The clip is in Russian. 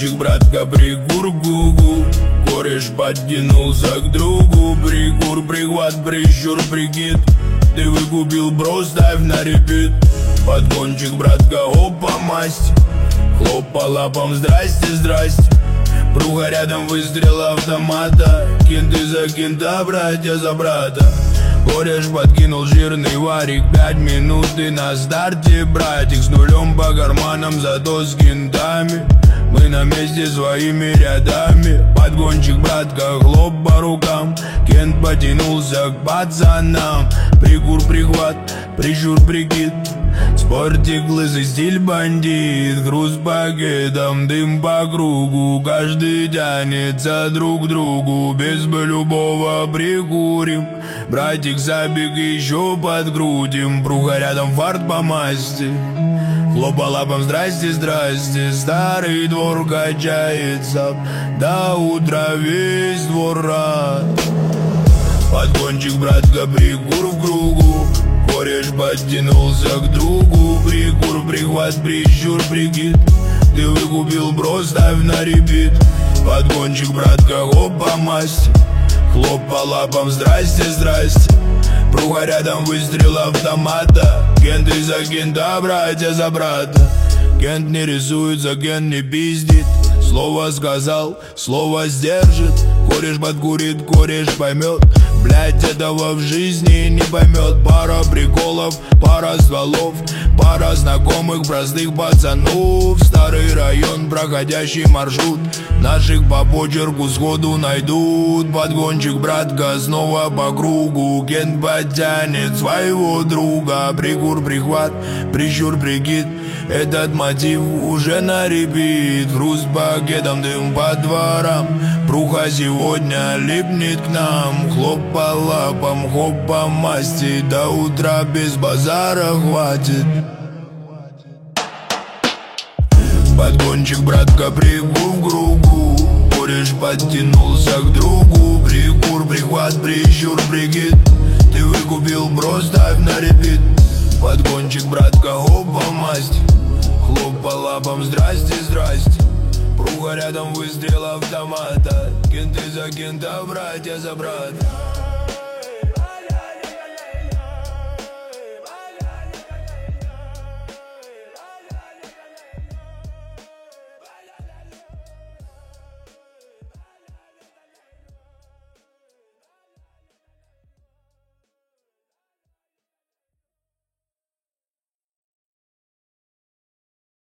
Подгончик, братка, прикур-гу-гу. Кореш подтянулся к другу. Прикур, прихват, прищур, прикид. Ты выкупил, бро, ставь на репит. Подгончик, братка, опа, масть. Хлоп по лапам, здрасте, здрасте. Пруга рядом, выстрел автомата. Кенты за кента, братья за брата. Кореш подкинул жирный варик. 5 минут и на старте, братик. С нулем по карманам, зато с кентами. Мы на месте своими рядами. Подгончик, братка, хлоп по рукам. Кент потянулся к пацанам. Прикур, прихват, прищур, прикид. Спортик, лысый, стиль бандит. Груз пакетом, дым по кругу. Каждый тянется друг к другу. Без бы любого прикурим. Братик, забег еще подкрутим. Пруга рядом, фарт по масти. Хлоп по лапам, здрасте, здрасте. Старый двор качается. До утра весь двор рад. Подгончик, братка, прикур в кругу. Кореш подтянулся к другу. Прикур, прихват, прищур, прикид. Ты выкупил, бро, ставь на репит. Подгончик, братка, хоп по масти. Хлоп по лапам, здрасте, здрасте. Пруга рядом, выстрел автомата. Кенты за кента, братья за брата. Кент не рисуется, Кент не пиздит. Слово сказал, слово сдержит. Кореш подкурит, кореш поймет. Блять, этого в жизни не поймет. Пара приколов, пара стволов. Пара знакомых простых пацанов. Старый район, проходящий маршрут. Наших по почерку сходу найдут. Подгончик, братка, снова по кругу. Кент подтянет своего друга. Прикур, прихват, прищур, прикид. Этот мотив уже на репит. Хруст пакетом, дым по дворам. Пруха сегодня липнет к нам. Хлоп по лапам, хоп по масти. До утра без базара хватит. Подгончик, братка, прикур в кругу. Кореш подтянулся к другу. Прикур, прихват, прищур, прикид. Ты выкупил, бро, ставь на репит. Подгончик, братка, хоп по масти. Хлоп по лапам, здрасте, здрасте. Пруга рядом, выстрел автомата. Кенты за кента, братья за брата.